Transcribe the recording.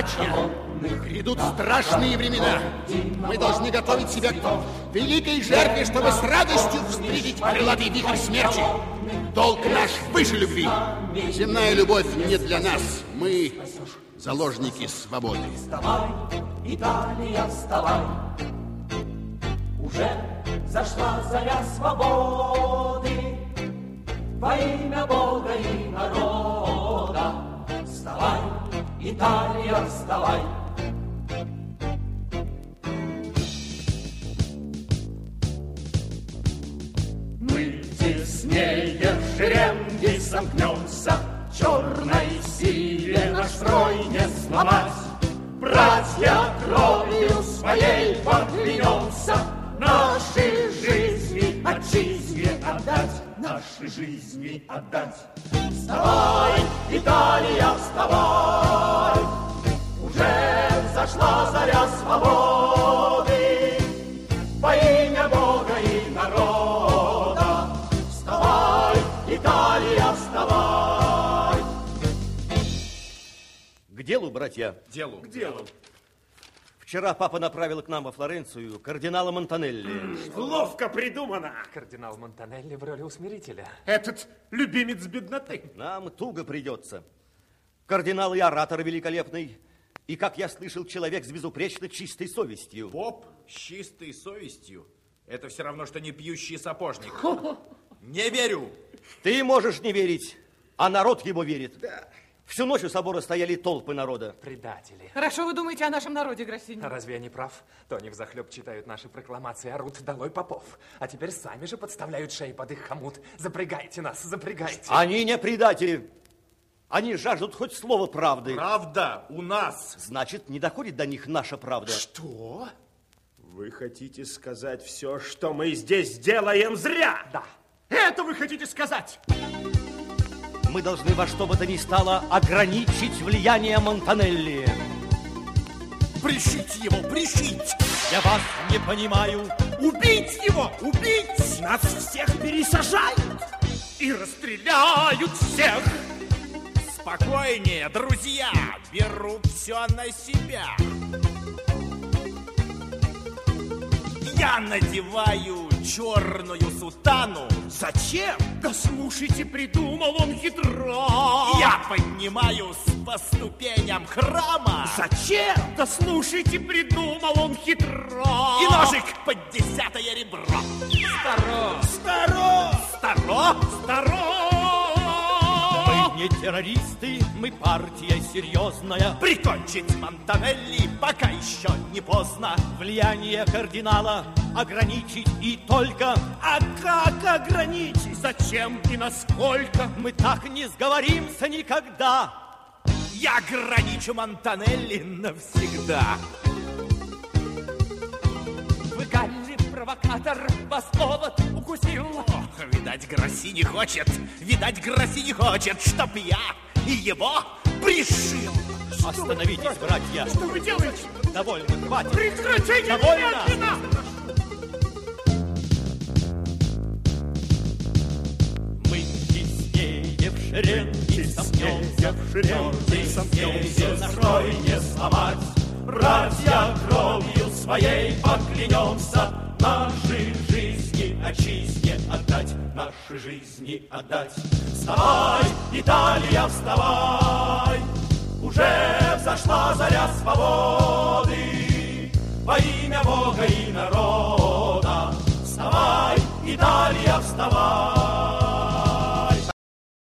братья, грядут страшные времена. Мы должны готовить себя к великой жертве, чтобы с радостью встретить крылатый вихрь смерти. Долг наш выше любви. Земная любовь не для нас. Мы заложники свободы. Вставай, Италия, вставай. Уже зашла заря свободы. Во имя Бога и народа. Вставай, Италия, вставай. Мы теснее в шеренги сомкнемся, черной силе наш строй не сломать. Братья, кровью своей поклянемся, наши жизни отчизне отдать, наши жизни отдать. Вставай, Италия, вставай, уже взошла заря свободы, во имя Бога и народа. Вставай, Италия, вставай. К делу, братья. Делу. К делу. Вчера папа направил к нам во Флоренцию кардинала Монтанелли. Ловко придумано. Кардинал Монтанелли в роли усмирителя. Этот любимец бедноты. Нам туго придется. Кардинал и оратор великолепный. И, как я слышал, человек с безупречно чистой совестью. Поп с чистой совестью? Это все равно, что не пьющий сапожник. Не верю. Ты можешь не верить, а народ ему верит. Да. Всю ночь у собора стояли толпы народа. Предатели. Хорошо вы думаете о нашем народе, Гроссини. А разве я не прав? То они взахлеб читают наши прокламации, орут долой попов. А теперь сами же подставляют шеи под их хомут. Запрягайте нас, запрягайте. Они не предатели. Они жаждут хоть слова правды. Правда у нас. Значит, не доходит до них наша правда. Что? Вы хотите сказать все, что мы здесь делаем, зря? Да. Это вы хотите сказать? Мы должны во что бы то ни стало ограничить влияние Монтанелли. Пришить его, пришить! Я вас не понимаю. Убить его, убить! Нас всех пересажают и расстреляют всех. Спокойнее, друзья, беру все на себя. Я надеваю черную сутану. Зачем? Да слушайте, придумал он хитро. Я поднимаюсь по ступеням храма. Зачем? Да слушайте, придумал он хитро. И ножик под 10-е ребро. Старо! Старо! Старо! Старо! Мы не террористы, мы партия серьезная. Прикончить Монтанелли пока еще не поздно. Влияние кардинала ограничить и только. А как ограничить? Зачем и насколько? Мы так не сговоримся никогда. Я ограничу Монтанелли навсегда. Вы, Галли, провокатор, вас повод укусил. Ох, видать, Гроссини хочет, чтоб я его пришил. Остановитесь, братья. Что вы делаете? Довольно, хватит. Прекратите Довольно. немедленно! Мы теснее в шеренги сомкнемся, в шеренги сомкнемся, наш строй не сломать. Братья, кровью своей поклянемся, наши жизни отчизне отдать, наши жизни отдать. Вставай, Италия, вставай, уже взошла заря свободы, во имя Бога и народа. Вставай, Италия,